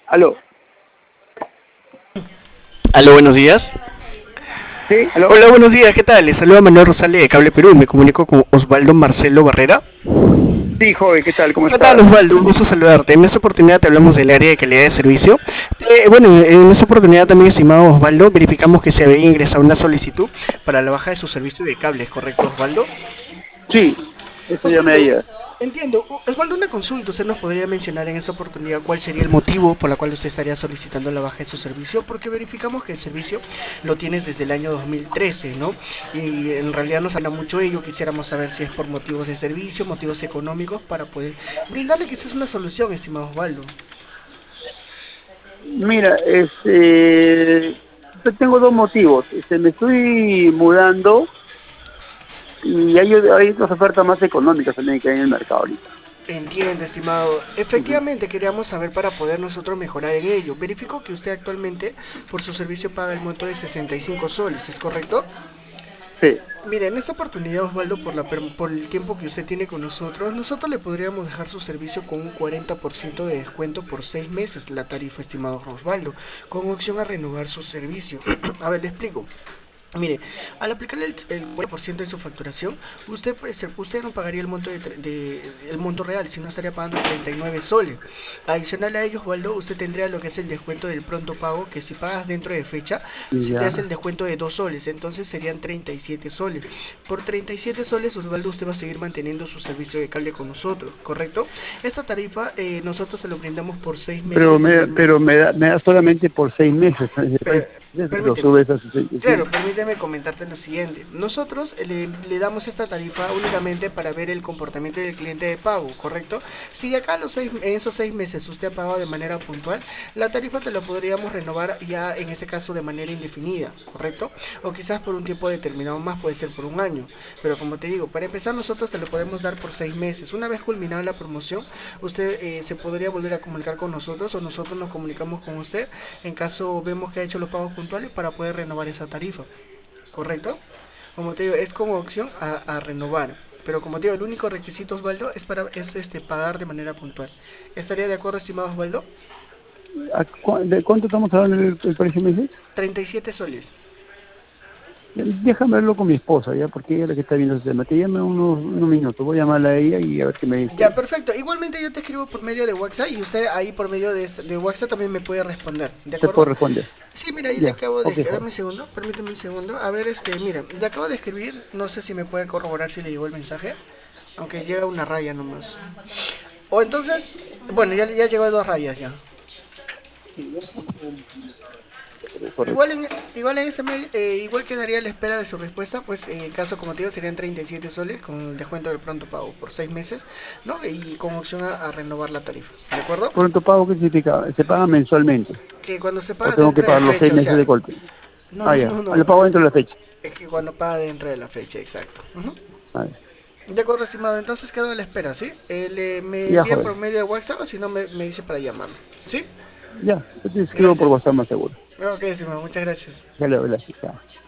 Aló. Aló, buenos días. Sí, aló. Hola, buenos días, ¿qué tal? Les saluda Manuel Rosales de Cable Perú. Me comunico con Osvaldo Marcelo Barrera. Sí, joven, ¿qué tal? ¿Cómo ¿Qué tal, estás? Osvaldo? Un gusto saludarte. En esta oportunidad te hablamos del área de calidad de servicio. Bueno, en esta oportunidad también, estimado Osvaldo, verificamos que se había ingresado una solicitud para la baja de su servicio de cables, ¿correcto, Osvaldo? Sí, eso llamé Osvaldo, ayer. entiendo. Osvaldo, una consulta. ¿Usted nos podría mencionar en esta oportunidad cuál sería el motivo por el cual usted estaría solicitando la baja de su servicio? Porque verificamos que el servicio lo tienes desde el año 2013, ¿no? Y en realidad nos habla mucho de ello. Quisiéramos saber si es por motivos de servicio, motivos económicos, para poder brindarle quizás una solución, estimado Osvaldo. Mira, yo tengo dos motivos. Me estoy mudando y hay otras ofertas más económicas también que hay en el mercado ahorita. Entiendo, estimado. Ujú. Efectivamente, queríamos saber para poder nosotros mejorar en ello. Verifico que usted actualmente por su servicio paga el monto de 65 soles, ¿es correcto? Sí, Mire, en esta oportunidad, Osvaldo, por el tiempo que usted tiene con nosotros le podríamos dejar su servicio con un 40% de descuento por 6 meses, la tarifa, estimado Osvaldo, con opción a renovar su servicio. A ver, le explico. Mire, al aplicarle el 40% de su facturación, usted no pagaría el monto, el monto real, sino estaría pagando 39 soles. Adicional a ello, Osvaldo, usted tendría lo que es el descuento del pronto pago, que si pagas dentro de fecha, si te hace el ya. descuento de 2 soles, entonces serían 37 soles. Por 37 soles, Osvaldo, usted va a seguir manteniendo su servicio de cable con nosotros, ¿correcto? Esta tarifa nosotros se lo brindamos por 6 Pero meses igualmente. me da solamente por 6 meses. Después Per- lo Permíteme. subes a 65. Claro, permíteme comentarte lo siguiente. Nosotros le damos esta tarifa únicamente para ver el comportamiento del cliente de pago, ¿correcto? Si de acá en esos 6 meses usted ha pagado de manera puntual, la tarifa te la podríamos renovar ya en ese caso de manera indefinida, ¿correcto? O quizás por un tiempo determinado más, puede ser por un año. Pero como te digo, para empezar nosotros te lo podemos dar por 6 meses. Una vez culminada la promoción, usted se podría volver a comunicar con nosotros o nosotros nos comunicamos con usted en caso vemos que ha hecho los pagos puntuales para poder renovar esa tarifa, ¿correcto? Como te digo, es como opción a renovar. Pero como te digo, el único requisito, Osvaldo, es pagar de manera puntual. ¿Estaría de acuerdo, estimado Osvaldo? ¿De cuánto estamos hablando el precio, me dices? 37 soles. Déjame verlo con mi esposa, ya, porque ella es la que está viendo ese tema. Te llame unos minutos, voy a llamarla a ella y a ver qué me dice Ya, ella. perfecto. Igualmente yo te escribo por medio de WhatsApp y usted ahí por medio de WhatsApp también me puede responder, ¿de Te puedo acuerdo? responder. Sí, mira, ahí le Ya, acabo de... ok, Dame joven. un segundo, permíteme un segundo. A ver, mira, le acabo de escribir, no sé si me puede corroborar si le llegó el mensaje, aunque llega una raya nomás. O entonces, bueno, ya llegó 2 rayas ya. Correcto. Igual en ese mail, igual quedaría a la espera de su respuesta, pues en caso como te digo serían 37 soles con el descuento del pronto pago por 6 meses, ¿no? Y con opción a renovar la tarifa, ¿de acuerdo? ¿Pronto pago qué significa? ¿Se paga mensualmente? Que cuando se ¿O paga tengo que dentro de pagar los seis fecha, o meses sea, de golpe? no, Ah, no, ya. no, Ah, lo no, pago dentro de la fecha. es que cuando paga dentro de la fecha, exacto. Ujú. Ah, ya. De acuerdo, estimado, entonces quedo a la espera, ¿sí? Me Ya, envía por joven. medio de WhatsApp o si no me dice para llamarlo, ¿sí? Ya, yo te escribo por Gracias. WhatsApp más seguro. Ok, estimado, muchas gracias. Ya le doy la cita.